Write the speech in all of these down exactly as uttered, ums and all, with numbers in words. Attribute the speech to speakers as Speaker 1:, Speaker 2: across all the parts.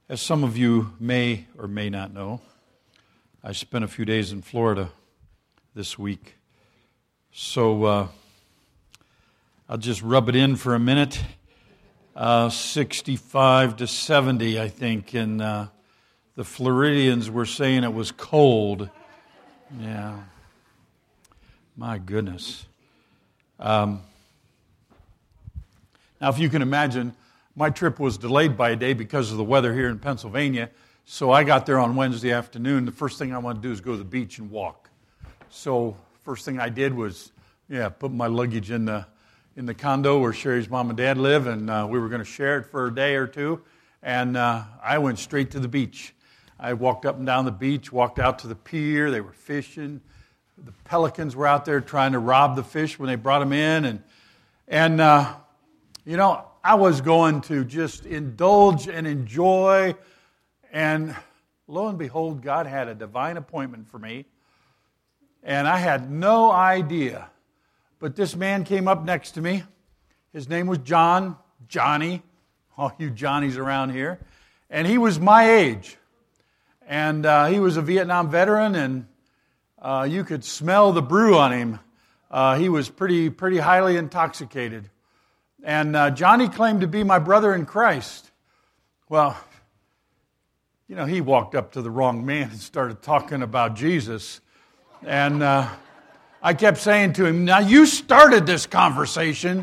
Speaker 1: As some of you may or may not know, I spent a few days in Florida this week. So uh, I'll just rub it in for a minute. Uh, sixty-five to seventy, I think, and uh, the Floridians were saying it was cold. Yeah. My goodness. Um, now, if you can imagine, my trip was delayed by a day because of the weather here in Pennsylvania. So I got there on Wednesday afternoon. The first thing I wanted to do is go to the beach and walk. So first thing I did was, yeah, put my luggage in the in the condo where Sherry's mom and dad live, and uh, we were going to share it for a day or two. And uh, I went straight to the beach. I walked up and down the beach, walked out to the pier. They were fishing. The pelicans were out there trying to rob the fish when they brought them in. And, and uh, you know, I was going to just indulge and enjoy. And lo and behold, God had a divine appointment for me. And I had no idea. But this man came up next to me. His name was John, Johnny, all you Johnnies around here. And he was my age. And uh, he was a Vietnam veteran, and uh, you could smell the brew on him. Uh, he was pretty, pretty highly intoxicated. And uh, Johnny claimed to be my brother in Christ. Well, you know, he walked up to the wrong man and started talking about Jesus. And uh, I kept saying to him, now you started this conversation.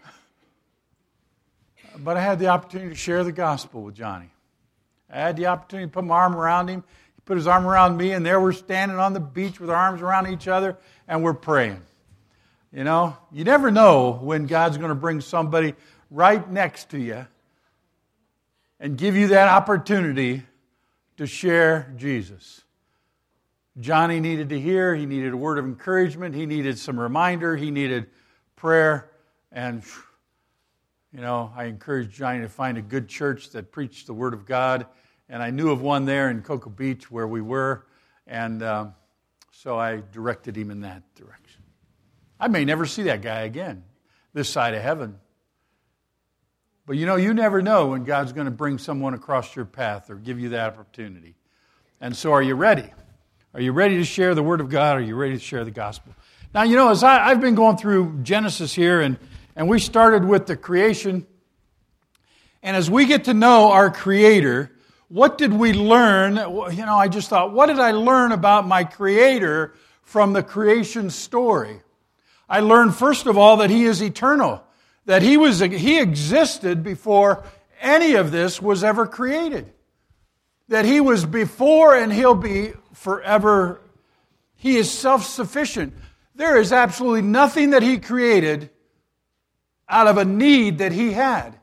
Speaker 1: But I had the opportunity to share the gospel with Johnny. I had the opportunity to put my arm around him. He put his arm around me, and there we're standing on the beach with our arms around each other, and we're praying. You know, you never know when God's going to bring somebody right next to you and give you that opportunity to share Jesus. Johnny needed to hear. He needed a word of encouragement. He needed some reminder. He needed prayer. And, you know, I encouraged Johnny to find a good church that preached the Word of God. And I knew of one there in Cocoa Beach where we were. And um, so I directed him in that direction. I may never see that guy again this side of heaven. But, you know, you never know when God's going to bring someone across your path or give you that opportunity. And so are you ready? Are you ready to share the Word of God? Are you ready to share the gospel? Now, you know, as I, I've been going through Genesis here, and, and we started with the creation. And as we get to know our Creator, what did we learn? You know, I just thought, what did I learn about my Creator from the creation story? I learned, first of all, that He is eternal. That He was He existed before any of this was ever created. That He was before and He'll be forever. He is self-sufficient. There is absolutely nothing that He created out of a need that He had.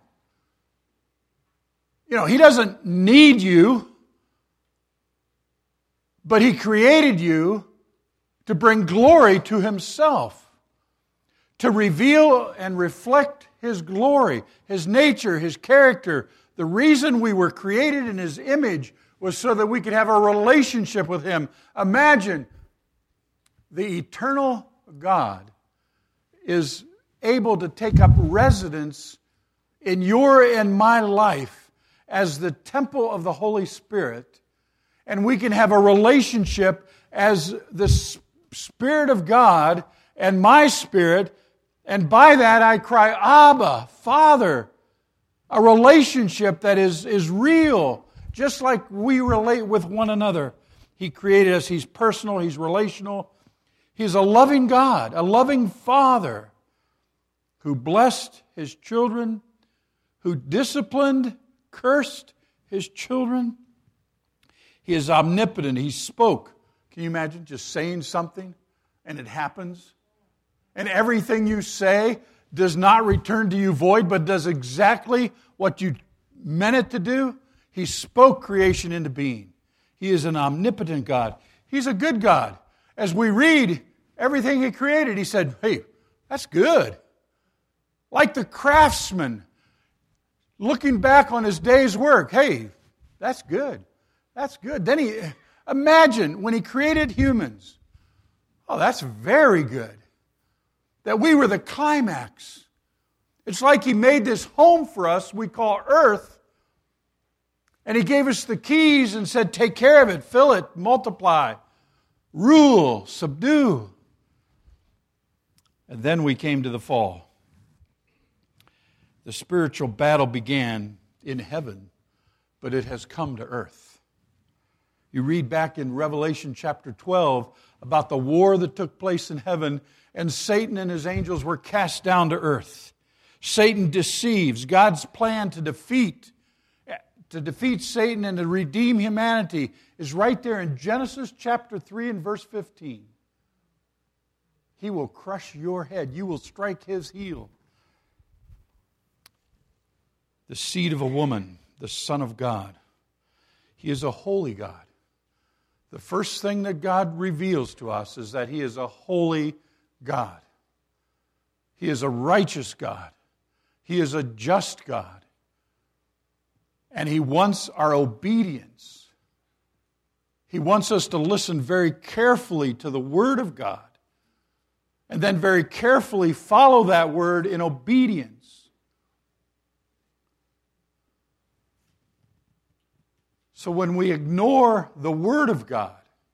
Speaker 1: You know, He doesn't need you, but He created you to bring glory to Himself, to reveal and reflect His glory, His nature, His character. The reason we were created in His image was so that we could have a relationship with Him. Imagine the eternal God is able to take up residence in your and my life as the temple of the Holy Spirit, and we can have a relationship as the Spirit of God and my spirit, and by that I cry, Abba, Father. A relationship that is, is real, just like we relate with one another. He created us. He's personal. He's relational. He's a loving God, a loving Father who blessed His children, who disciplined, cursed His children. He is omnipotent. He spoke. Can you imagine just saying something and it happens? And everything you say does not return to you void, but does exactly what you meant it to do. He spoke creation into being. He is an omnipotent God. He's a good God. As we read everything He created, He said, hey, that's good. Like the craftsman looking back on his day's work, hey, that's good. That's good. Then He, imagine when He created humans. Oh, that's very good. That we were the climax. It's like He made this home for us we call Earth And He gave us the keys and said, take care of it, fill it, multiply, rule, subdue. And then we came to the fall. The spiritual battle began in heaven, but it has come to earth. You read back in Revelation chapter twelve about the war that took place in heaven, and Satan and his angels were cast down to earth. Satan deceives. God's plan to defeat, to defeat Satan and to redeem humanity is right there in Genesis chapter three and verse fifteen. He will crush your head. You will strike his heel. The seed of a woman, the Son of God. He is a holy God. The first thing that God reveals to us is that He is a holy God. He is a righteous God. He is a just God. And He wants our obedience. He wants us to listen very carefully to the Word of God and then very carefully follow that Word in obedience. So when we ignore the Word of God,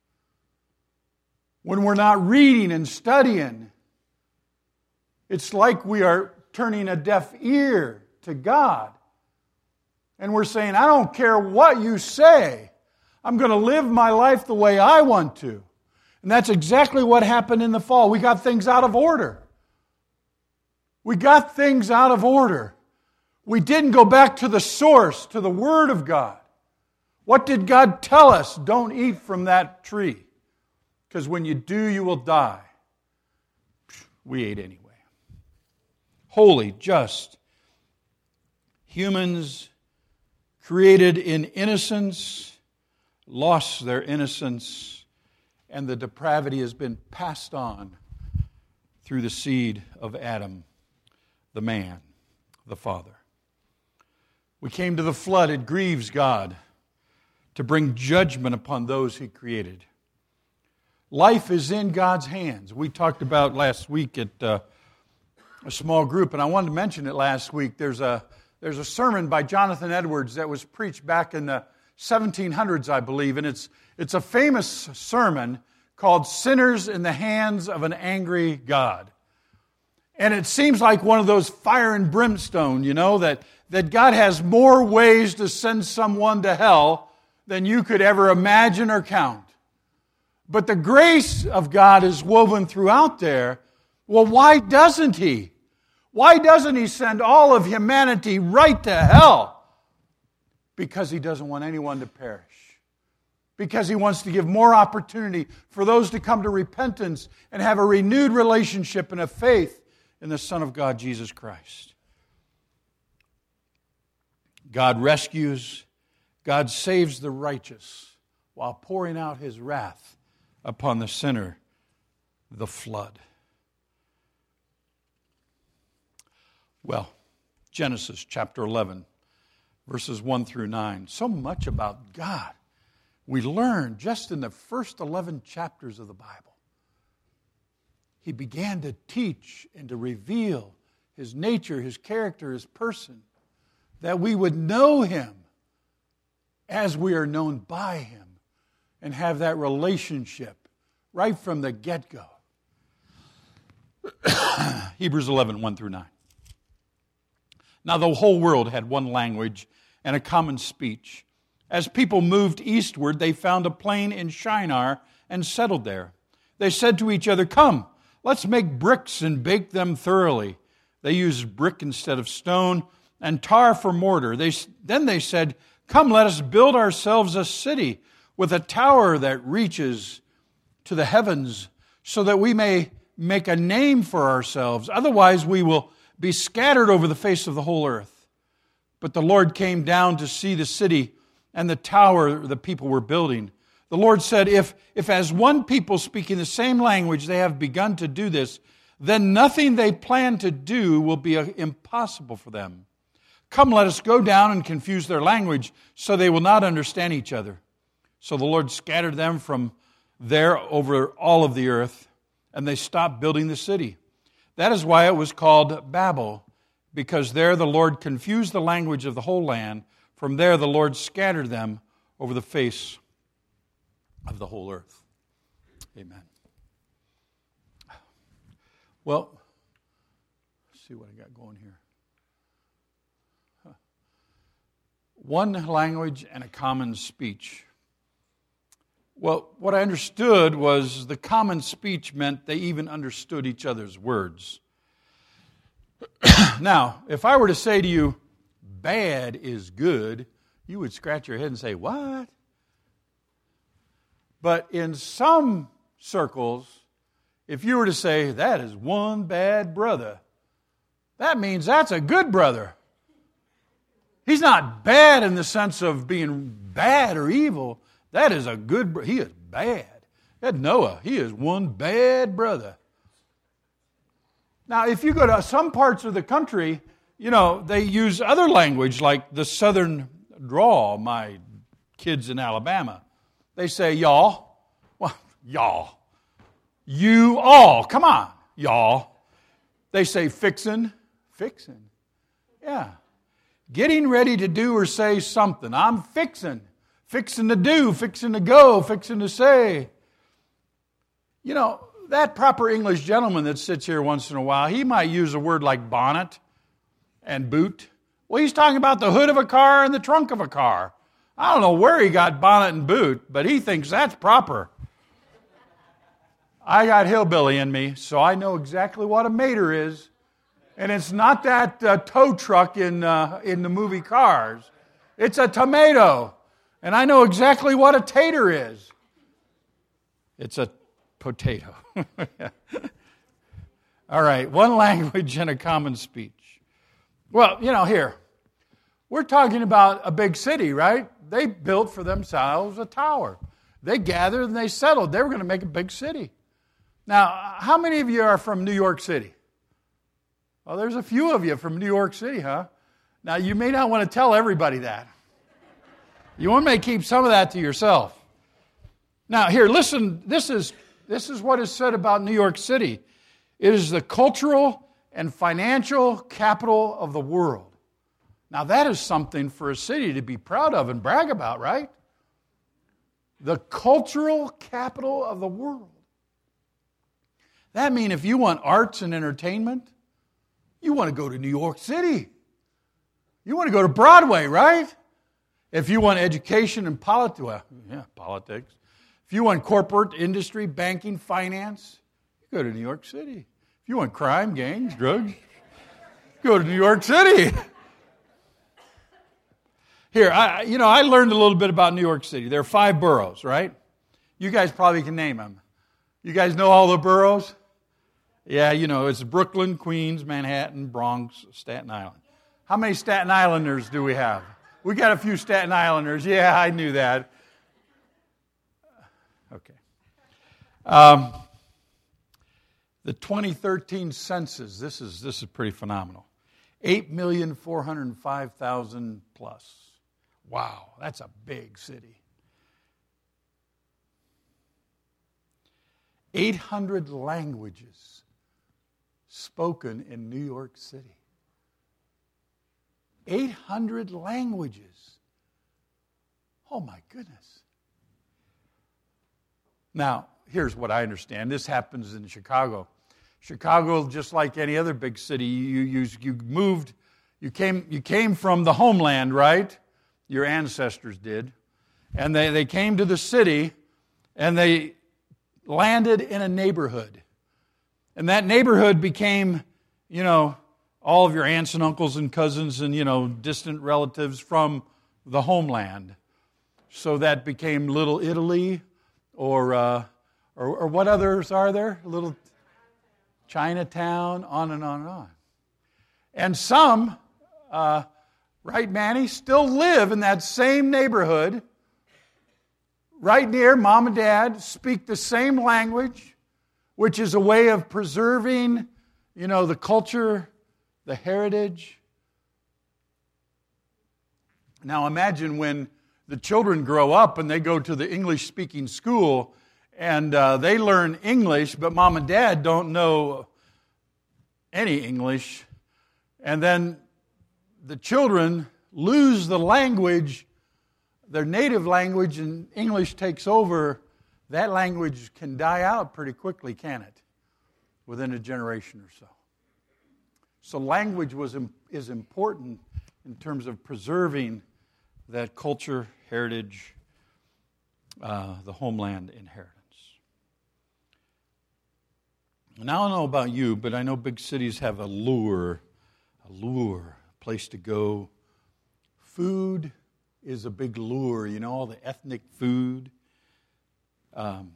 Speaker 1: when we're not reading and studying, it's like we are turning a deaf ear to God. And we're saying, I don't care what you say. I'm going to live my life the way I want to. And that's exactly what happened in the fall. We got things out of order. We got things out of order. We didn't go back to the source, to the Word of God. What did God tell us? Don't eat from that tree, because when you do, you will die. We ate anyway. Holy, just. Humans created in innocence, lost their innocence, and the depravity has been passed on through the seed of Adam, the man, the Father. We came to the flood. It grieves God to bring judgment upon those He created. Life is in God's hands. We talked about last week at uh, a small group, and I wanted to mention it last week. There's a there's a sermon by Jonathan Edwards that was preached back in the seventeen hundreds, I believe, and it's it's a famous sermon called "Sinners in the Hands of an Angry God." And it seems like one of those fire and brimstone, you know, that, that God has more ways to send someone to hell than you could ever imagine or count. But the grace of God is woven throughout there. Well, why doesn't He? Why doesn't He send all of humanity right to hell? Because He doesn't want anyone to perish. Because He wants to give more opportunity for those to come to repentance and have a renewed relationship and a faith in the Son of God, Jesus Christ. God rescues, God saves the righteous while pouring out His wrath upon the sinner, the flood. Well, Genesis chapter eleven, verses one through nine. So much about God we learn just in the first eleven chapters of the Bible. He began to teach and to reveal His nature, His character, His person, that we would know Him as we are known by Him and have that relationship right from the get-go. Hebrews eleven, one through nine. Now the whole world had one language and a common speech. As people moved eastward, they found a plain in Shinar and settled there. They said to each other, "Come, let's make bricks and bake them thoroughly." They used brick instead of stone and tar for mortar. They, then they said, "Come, let us build ourselves a city with a tower that reaches to the heavens, so that we may make a name for ourselves. Otherwise we will be scattered over the face of the whole earth." But the Lord came down to see the city and the tower the people were building. The Lord said, if, if as one people speaking the same language they have begun to do this, then nothing they plan to do will be impossible for them. Come, let us go down and confuse their language, so they will not understand each other. So the Lord scattered them from there over all of the earth, and they stopped building the city. That is why it was called Babel, because there the Lord confused the language of the whole land, From there the Lord scattered them over the face of the whole earth. Amen. Well, let's see what I got going here. Huh. One language and a common speech. Well, what I understood was the common speech meant they even understood each other's words. Now, if I were to say to you, bad is good, you would scratch your head and say, what? But in some circles, if you were to say, that is one bad brother, that means that's a good brother. He's not bad in the sense of being bad or evil. That is a good brother. He is bad. That Noah, he is one bad brother. Now, if you go to some parts of the country, you know, they use other language like the southern drawl, my kids in Alabama. They say, y'all. Well, y'all. You all. Come on, y'all. They say fixin'. Fixin'. Yeah. Getting ready to do or say something. I'm fixin'. Fixin' to do. Fixin' to go. Fixin' to say. You know, that proper English gentleman that sits here once in a while, he might use a word like bonnet and boot. Well, he's talking about the hood of a car and the trunk of a car. I don't know where he got bonnet and boot, but he thinks that's proper. I got hillbilly in me, so I know exactly what a mater is. And it's not that uh, tow truck in, uh, in the movie Cars. It's a tomato. And I know exactly what a tater is. It's a potato. All right, one language and a common speech. Well, you know, here, we're talking about a big city, right? They built for themselves a tower. They gathered and they settled. They were going to make a big city. Now, how many of you are from New York City? Well, there's a few of you from New York City, huh? Now, you may not want to tell everybody that. You want to keep some of that to yourself. Now, here, listen, this is, this is what is said about New York City. It is the cultural and financial capital of the world. Now, that is something for a city to be proud of and brag about, right? The cultural capital of the world. That means if you want arts and entertainment, you want to go to New York City. You want to go to Broadway, right? If you want education and politics, well, yeah, politics. If you want corporate industry, banking, finance, you go to New York City. If you want crime, gangs, drugs, go to New York City. Here, I, you know, I learned a little bit about New York City. There are five boroughs, right? You guys probably can name them. You guys know all the boroughs? Yeah, you know, it's Brooklyn, Queens, Manhattan, Bronx, Staten Island. How many Staten Islanders do we have? We got a few Staten Islanders. Yeah, I knew that. Okay. Um, the twenty thirteen census, this is this is pretty phenomenal. eight million four hundred five thousand plus. Wow, that's a big city. eight hundred languages spoken in New York City. eight hundred languages. Oh my goodness. Now, here's what I understand. This happens in Chicago. Chicago, just like any other big city, you, you, you moved, you came, you came from the homeland, right? Your ancestors did. And they, they came to the city, and they landed in a neighborhood. And that neighborhood became, you know, all of your aunts and uncles and cousins and, you know, distant relatives from the homeland. So that became Little Italy, or, uh, or, or what others are there? Little Chinatown, on and on and on. And some, uh, right, Manny, still live in that same neighborhood, right near mom and dad, speak the same language, which is a way of preserving, you know, the culture, the heritage. Now imagine when the children grow up and they go to the English-speaking school and uh, they learn English, but mom and dad don't know any English. And then the children lose the language, their native language, and English takes over, that language can die out pretty quickly, can it? Within a generation or so. So language was is important in terms of preserving that culture, heritage, uh, the homeland inheritance. Now I don't know about you, but I know big cities have a lure, a lure, a place to go. Food is a big lure, you know, all the ethnic food. Um,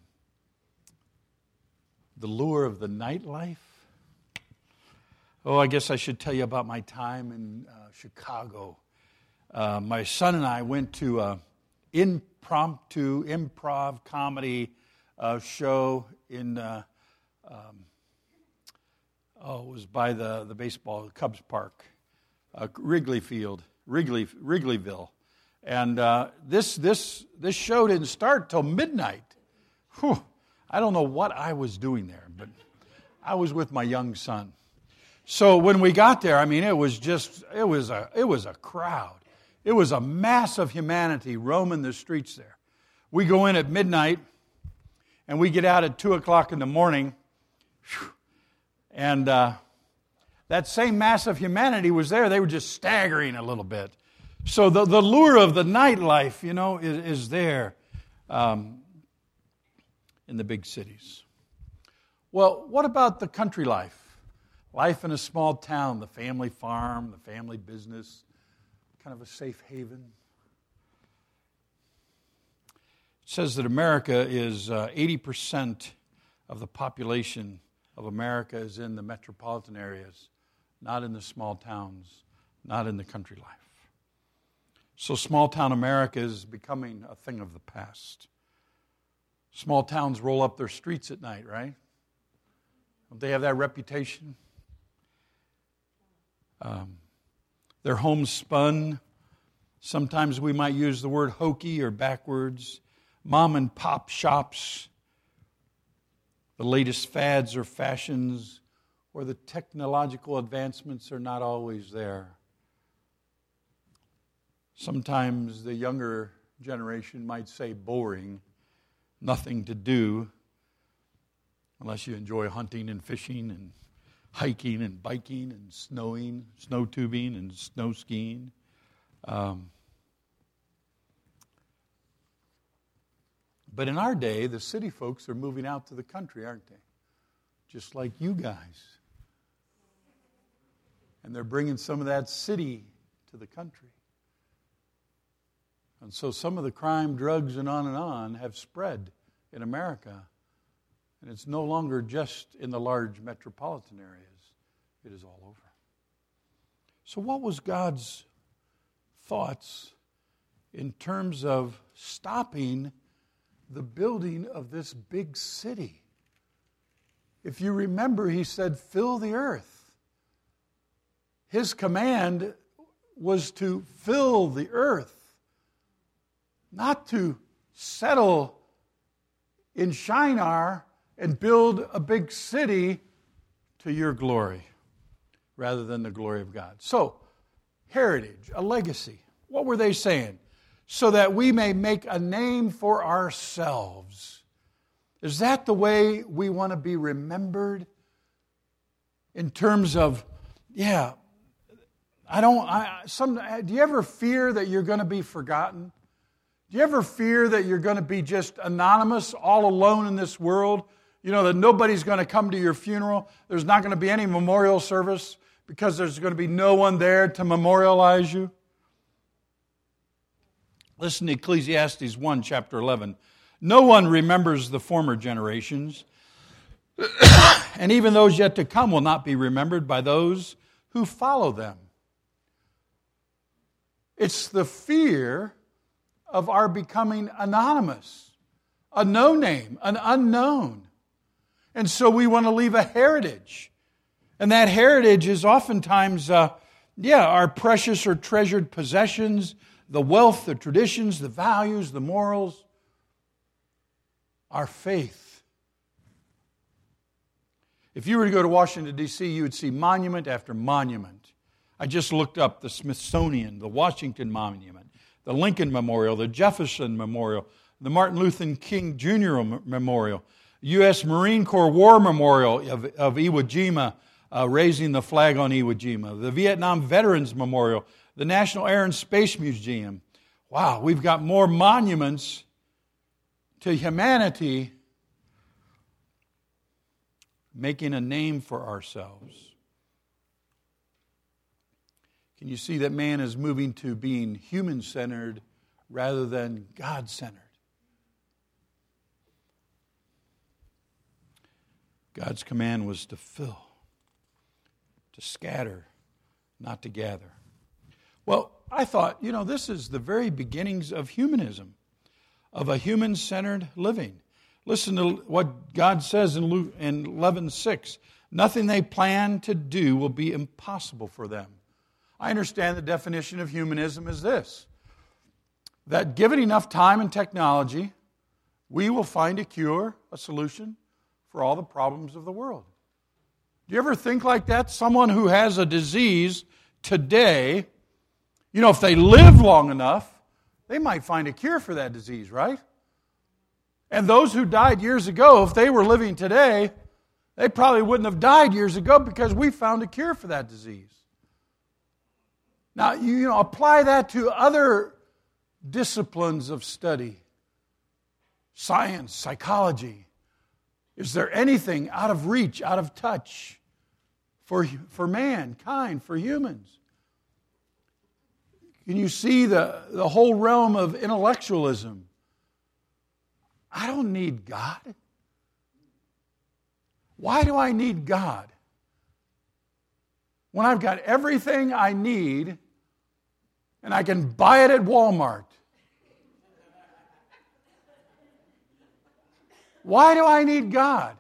Speaker 1: the lure of the nightlife. Oh, I guess I should tell you about my time in uh, Chicago. Uh, my son and I went to an impromptu improv comedy uh, show in, uh, um, oh, it was by the, the baseball, Cubs Park, uh, Wrigley Field, Wrigley, Wrigleyville. And uh, this, this, this show didn't start till midnight. Whew. I don't know what I was doing there, but I was with my young son. So when we got there, I mean, it was just, it was a, it was a crowd. It was a mass of humanity roaming the streets there. We go in at midnight, and we get out at two o'clock in the morning, and uh, that same mass of humanity was there. They were just staggering a little bit. So the, the lure of the nightlife, you know, is, is there. Um, in the big cities. Well, what about the country life? Life in a small town, the family farm, the family business, kind of a safe haven. It says that America is uh, eighty percent of the population of America is in the metropolitan areas, not in the small towns, not in the country life. So small town America is becoming a thing of the past. Small towns roll up their streets at night, right? Don't they have that reputation? Um, they're homespun. Sometimes we might use the word hokey or backwards. Mom and pop shops. The latest fads or fashions or the technological advancements are not always there. Sometimes the younger generation might say boring. Nothing to do unless you enjoy hunting and fishing and hiking and biking and snowing, snow tubing and snow skiing. Um, but in our day, the city folks are moving out to the country, aren't they? Just like you guys. And they're bringing some of that city to the country. And so some of the crime, drugs, and on and on have spread in America. And it's no longer just in the large metropolitan areas. It is all over. So what was God's thoughts in terms of stopping the building of this big city? If you remember, he said, fill the earth. His command was to fill the earth. Not to settle in Shinar and build a big city to your glory rather than the glory of God. So, heritage, a legacy. What were they saying? So that we may make a name for ourselves. Is that the way we want to be remembered? In terms of, yeah, I don't, I, some, do you ever fear that you're going to be forgotten? Do you ever fear that you're going to be just anonymous, all alone in this world? You know, that nobody's going to come to your funeral. There's not going to be any memorial service because there's going to be no one there to memorialize you. Listen to Ecclesiastes one, chapter eleven. No one remembers the former generations, and even those yet to come will not be remembered by those who follow them. It's the fear of our becoming anonymous, a no-name, an unknown. And so we want to leave a heritage. And that heritage is oftentimes, uh, yeah, our precious or treasured possessions, the wealth, the traditions, the values, the morals, our faith. If you were to go to Washington, D C, you would see monument after monument. I just looked up the Smithsonian, the Washington Monument, the Lincoln Memorial, the Jefferson Memorial, the Martin Luther King Junior Memorial, U S Marine Corps War Memorial of, of Iwo Jima, uh, raising the flag on Iwo Jima, the Vietnam Veterans Memorial, the National Air and Space Museum. Wow, we've got more monuments to humanity making a name for ourselves. Can you see that man is moving to being human-centered rather than God-centered? God's command was to fill, to scatter, not to gather. Well, I thought, you know, this is the very beginnings of humanism, of a human-centered living. Listen to what God says in Luke in eleven six. Nothing they plan to do will be impossible for them. I understand the definition of humanism is this: that given enough time and technology, we will find a cure, a solution for all the problems of the world. Do you ever think like that? Someone who has a disease today, you know, if they live long enough, they might find a cure for that disease, right? And those who died years ago, if they were living today, they probably wouldn't have died years ago because we found a cure for that disease. Now, you know, apply that to other disciplines of study. Science, psychology. Is there anything out of reach, out of touch for, for mankind, for humans? Can you see the, the whole realm of intellectualism? I don't need God. Why do I need God? When I've got everything I need and I can buy it at Walmart. Why do I need God?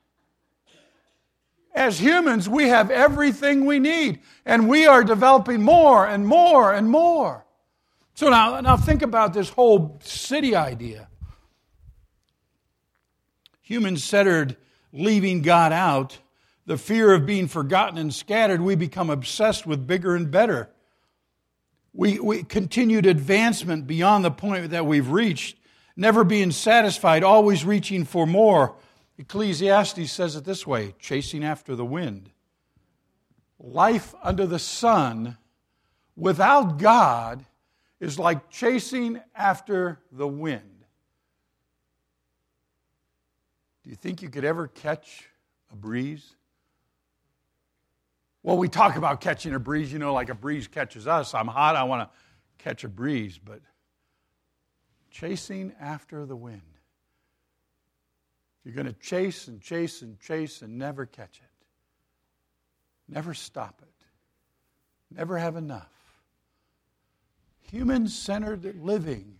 Speaker 1: As humans, we have everything we need, and we are developing more and more and more. So now, now think about this whole city idea. Human-centered, leaving God out, the fear of being forgotten and scattered, we become obsessed with bigger and better. We, we continued advancement beyond the point that we've reached, never being satisfied, always reaching for more. Ecclesiastes says it this way: chasing after the wind. Life under the sun without God is like chasing after the wind. Do you think you could ever catch a breeze? Well, we talk about catching a breeze, you know, like a breeze catches us. I'm hot, I want to catch a breeze, but chasing after the wind. You're going to chase and chase and chase and never catch it. Never stop it. Never have enough. Human-centered living.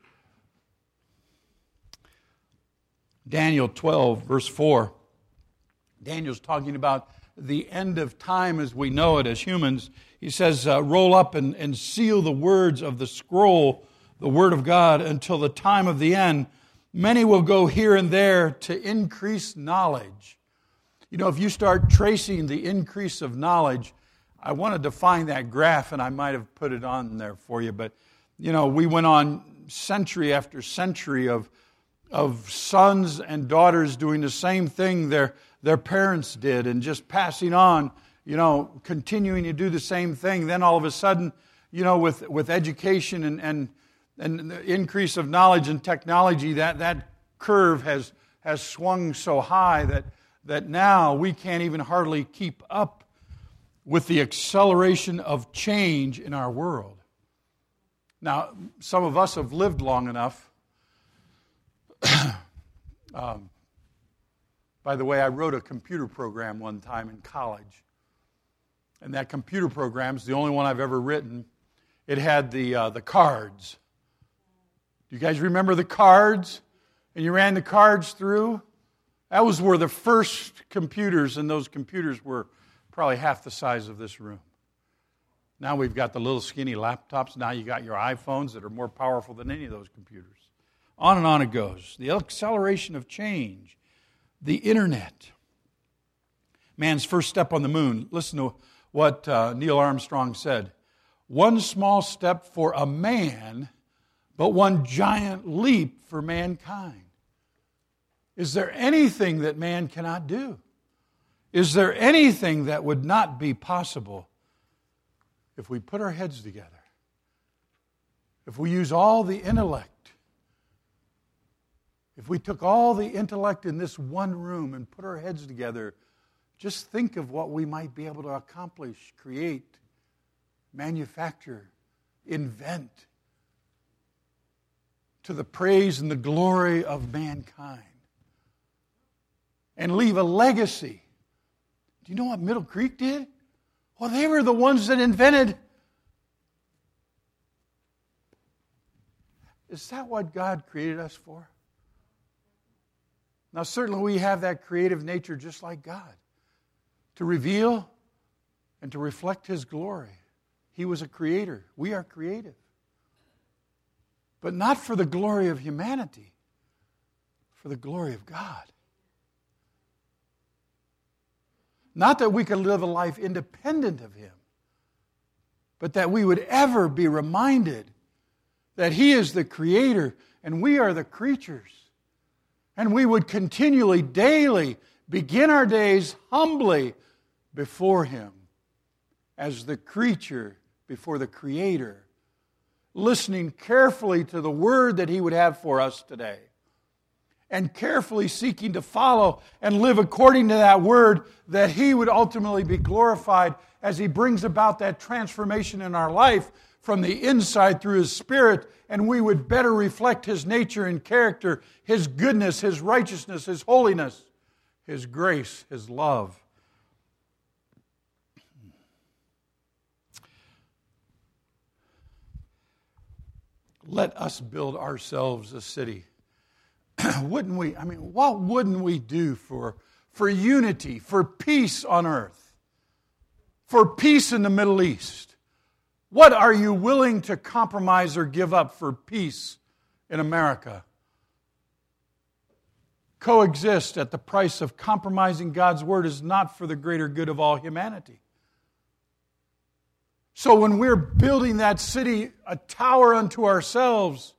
Speaker 1: Daniel twelve, verse four. Daniel's talking about the end of time as we know it as humans. He says, uh, roll up and, and seal the words of the scroll, the Word of God, until the time of the end. Many will go here and there to increase knowledge. You know, if you start tracing the increase of knowledge, I want to define that graph, and I might have put it on there for you, but, you know, we went on century after century of, of sons and daughters doing the same thing their, their parents did and just passing on, you know, continuing to do the same thing. Then all of a sudden, you know, with, with education and, and And the increase of knowledge and technology, that, that curve has, has swung so high that, that now we can't even hardly keep up with the acceleration of change in our world. Now, some of us have lived long enough. um, by the way, I wrote a computer program one time in college. And that computer program is the only one I've ever written. It had the uh, the cards. You guys remember the cards? And you ran the cards through? That was where the first computers, and those computers were probably half the size of this room. Now we've got the little skinny laptops. Now you got your iPhones that are more powerful than any of those computers. On and on it goes. The acceleration of change. The internet. Man's first step on the moon. Listen to what uh, Neil Armstrong said. One small step for a man, but one giant leap for mankind. Is there anything that man cannot do? Is there anything that would not be possible if we put our heads together? If we use all the intellect, if we took all the intellect in this one room and put our heads together, just think of what we might be able to accomplish, create, manufacture, invent, to the praise and the glory of mankind. And leave a legacy. Do you know what Middle Creek did? Well, they were the ones that invented. Is that what God created us for? Now, certainly we have that creative nature just like God, to reveal and to reflect His glory. He was a creator. We are creative. But not for the glory of humanity, for the glory of God. Not that we could live a life independent of Him, but that we would ever be reminded that He is the Creator and we are the creatures. And we would continually, daily, begin our days humbly before Him as the creature before the Creator, listening carefully to the Word that He would have for us today, and carefully seeking to follow and live according to that Word, that He would ultimately be glorified as He brings about that transformation in our life from the inside through His Spirit, and we would better reflect His nature and character, His goodness, His righteousness, His holiness, His grace, His love. Let us build ourselves a city. Wouldn't we? I mean, what wouldn't we do for, for unity, for peace on earth, for peace in the Middle East? What are you willing to compromise or give up for peace in America? Coexist at the price of compromising God's Word is not for the greater good of all humanity. So when we're building that city, a tower unto ourselves,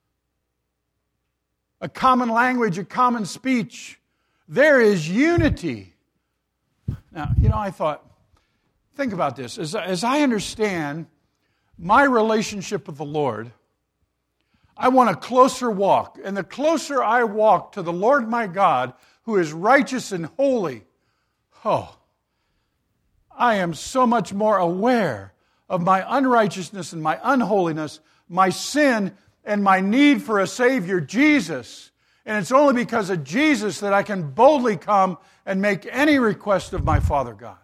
Speaker 1: a common language, a common speech, there is unity. Now, you know, I thought, think about this. As, as I understand my relationship with the Lord, I want a closer walk. And the closer I walk to the Lord my God, who is righteous and holy, oh, I am so much more aware of my unrighteousness and my unholiness, my sin and my need for a Savior, Jesus. And it's only because of Jesus that I can boldly come and make any request of my Father God.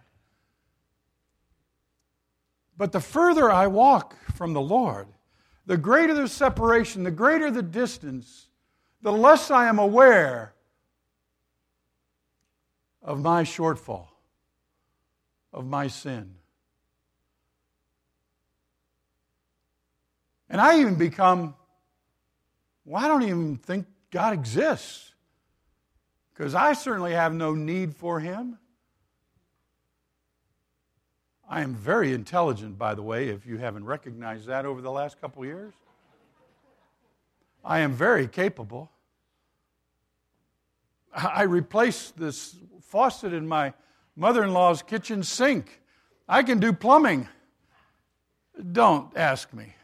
Speaker 1: But the further I walk from the Lord, the greater the separation, the greater the distance, the less I am aware of my shortfall, of my sin. And I even become, well, I don't even think God exists, because I certainly have no need for Him. I am very intelligent, by the way, if you haven't recognized that over the last couple of years. I am very capable. I replaced this faucet in my mother-in-law's kitchen sink. I can do plumbing. Don't ask me.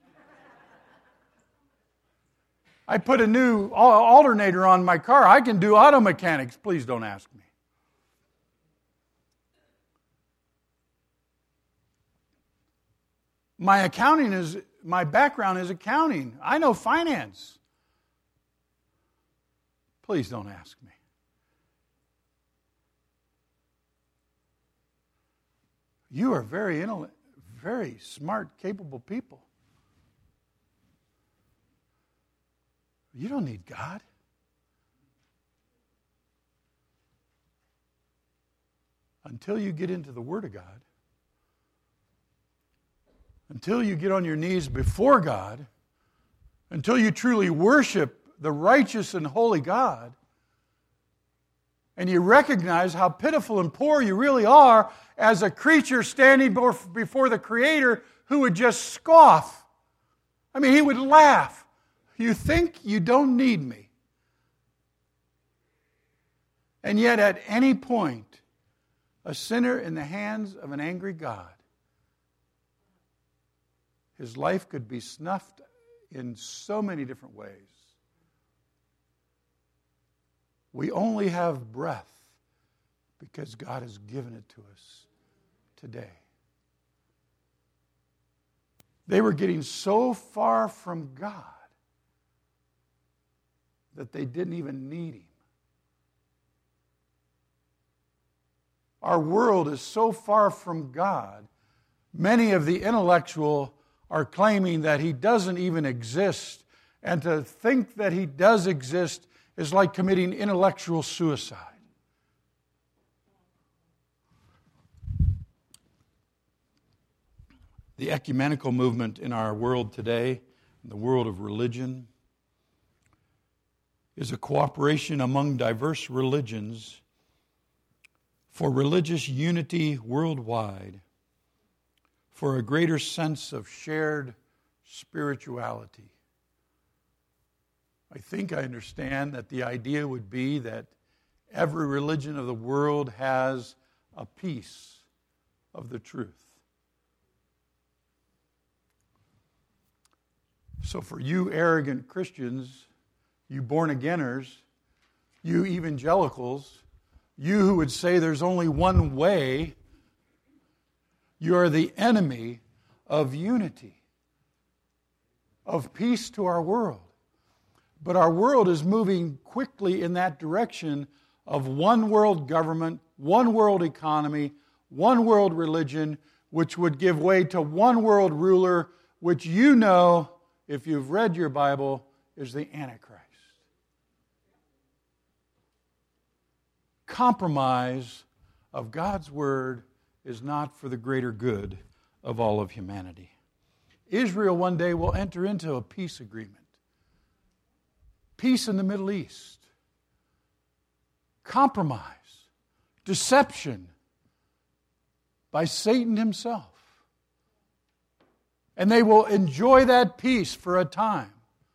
Speaker 1: I put a new alternator on my car. I can do auto mechanics. Please don't ask me. My accounting is, my background is accounting. I know finance. Please don't ask me. You are very, very smart, capable people. You don't need God. Until you get into the Word of God, until you get on your knees before God, until you truly worship the righteous and holy God, and you recognize how pitiful and poor you really are as a creature standing before the Creator who would just scoff. I mean, He would laugh. You think you don't need me. And yet at any point, a sinner in the hands of an angry God, his life could be snuffed in so many different ways. We only have breath because God has given it to us today. They were getting so far from God that they didn't even need Him. Our world is so far from God, many of the intellectual are claiming that He doesn't even exist, and to think that He does exist is like committing intellectual suicide. The ecumenical movement in our world today, in the world of religion, is a cooperation among diverse religions for religious unity worldwide, for a greater sense of shared spirituality. I think I understand that the idea would be that every religion of the world has a piece of the truth. So for you arrogant Christians, you born-againers, you evangelicals, you who would say there's only one way, you are the enemy of unity, of peace to our world. But our world is moving quickly in that direction of one world government, one world economy, one world religion, which would give way to one world ruler, which you know, if you've read your Bible, is the Antichrist. Compromise of God's Word is not for the greater good of all of humanity. Israel one day will enter into a peace agreement. Peace in the Middle East. Compromise. Deception by Satan himself. And they will enjoy that peace for a time.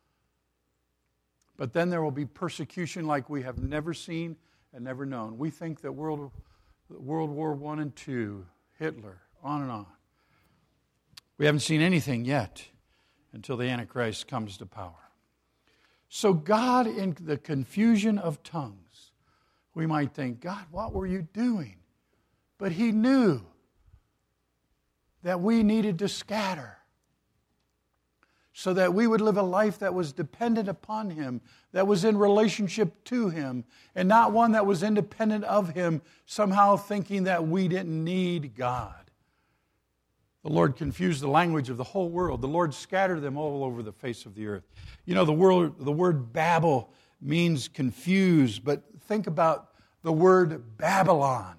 Speaker 1: But then there will be persecution like we have never seen and never known. We think that World, World War One and Two, Hitler, on and on. We haven't seen anything yet until the Antichrist comes to power. So God, in the confusion of tongues, we might think, God, what were you doing? But He knew that we needed to scatter so that we would live a life that was dependent upon Him, that was in relationship to Him, and not one that was independent of Him, somehow thinking that we didn't need God. The Lord confused the language of the whole world. The Lord scattered them all over the face of the earth. You know, the word, the word Babel means confused, but think about the word Babylon.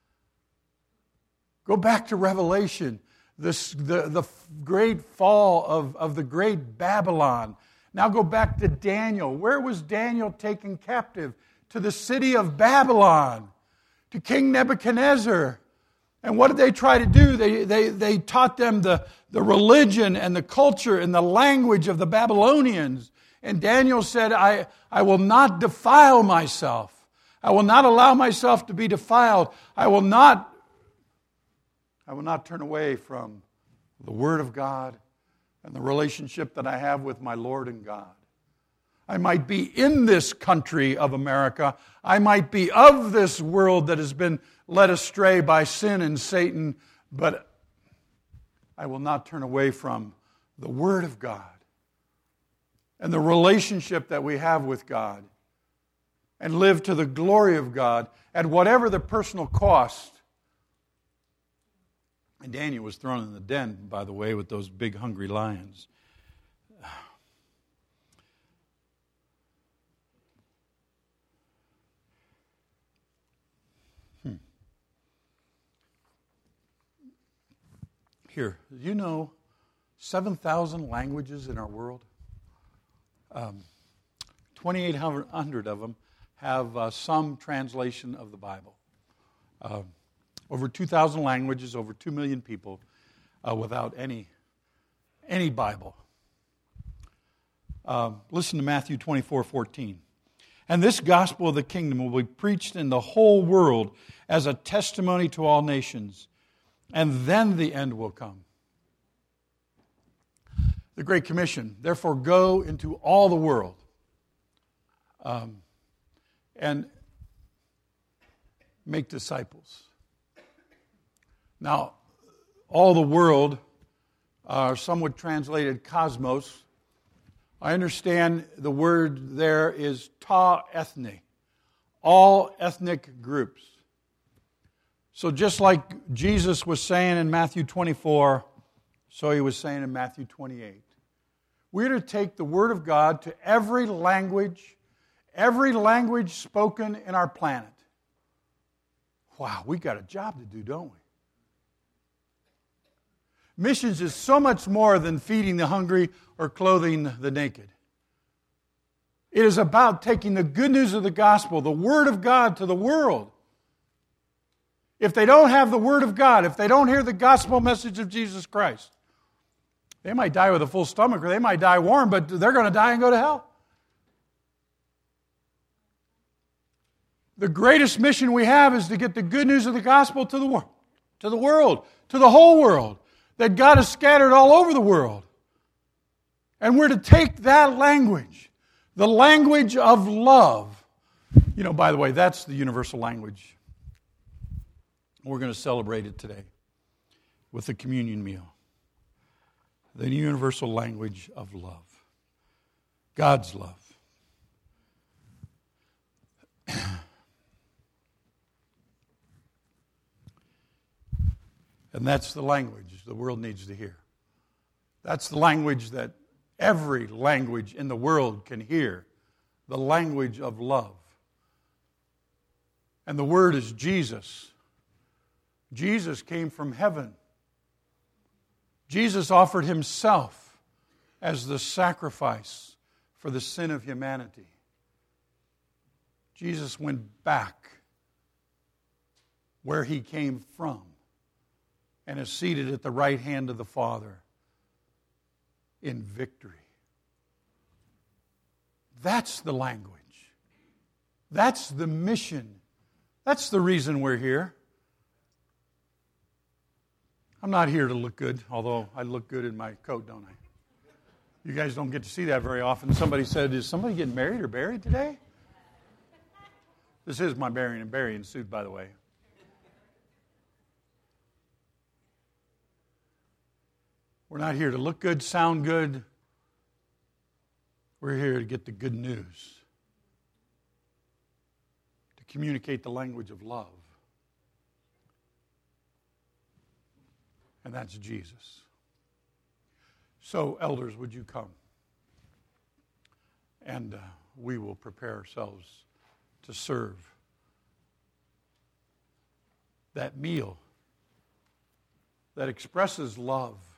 Speaker 1: Go back to Revelation. This, the, the great fall of, of the great Babylon. Now go back to Daniel. Where was Daniel taken captive? To the city of Babylon, to King Nebuchadnezzar. And what did they try to do? They, they, they taught them the, the religion and the culture and the language of the Babylonians. And Daniel said, I, I will not defile myself. I will not allow myself to be defiled. I will not I will not turn away from the Word of God and the relationship that I have with my Lord and God. I might be in this country of America. I might be of this world that has been led astray by sin and Satan, but I will not turn away from the Word of God and the relationship that we have with God and live to the glory of God at whatever the personal cost. And Daniel was thrown in the den, by the way, with those big hungry lions. Hmm. Here, you know seven thousand languages in our world? Um, twenty-eight hundred of them have uh, some translation of the Bible. Uh, over two thousand languages, over two million people uh, without any, any Bible. Uh, listen to Matthew twenty-four fourteen. And this gospel of the kingdom will be preached in the whole world as a testimony to all nations, and then the end will come. The Great Commission, therefore go into all the world. Um, and make disciples. Now, all the world, uh, some would translate it cosmos. I understand the word there is ta ethne, all ethnic groups. So just like Jesus was saying in Matthew twenty-four, so he was saying in Matthew twenty-eight. We're to take the Word of God to every language, every language spoken in our planet. Wow, we got a job to do, don't we? Missions is so much more than feeding the hungry or clothing the naked. It is about taking the good news of the gospel, the Word of God, to the world. If they don't have the Word of God, if they don't hear the gospel message of Jesus Christ, they might die with a full stomach or they might die warm, but they're going to die and go to hell. The greatest mission we have is to get the good news of the gospel to the world, to the world, to the whole world, that God is scattered all over the world. And we're to take that language, the language of love. You know, by the way, that's the universal language. We're going to celebrate it today with the communion meal. The universal language of love. God's love. And that's the language the world needs to hear. That's the language that every language in the world can hear. The language of love. And the word is Jesus. Jesus came from heaven. Jesus offered himself as the sacrifice for the sin of humanity. Jesus went back where he came from and is seated at the right hand of the Father in victory. That's the language. That's the mission. That's the reason we're here. I'm not here to look good, although I look good in my coat, don't I? You guys don't get to see that very often. Somebody said, is somebody getting married or buried today? This is my burying and burying suit, by the way. We're not here to look good, sound good. We're here to get the good news. To communicate the language of love. And that's Jesus. So, elders, would you come? And uh, we will prepare ourselves to serve that meal that expresses love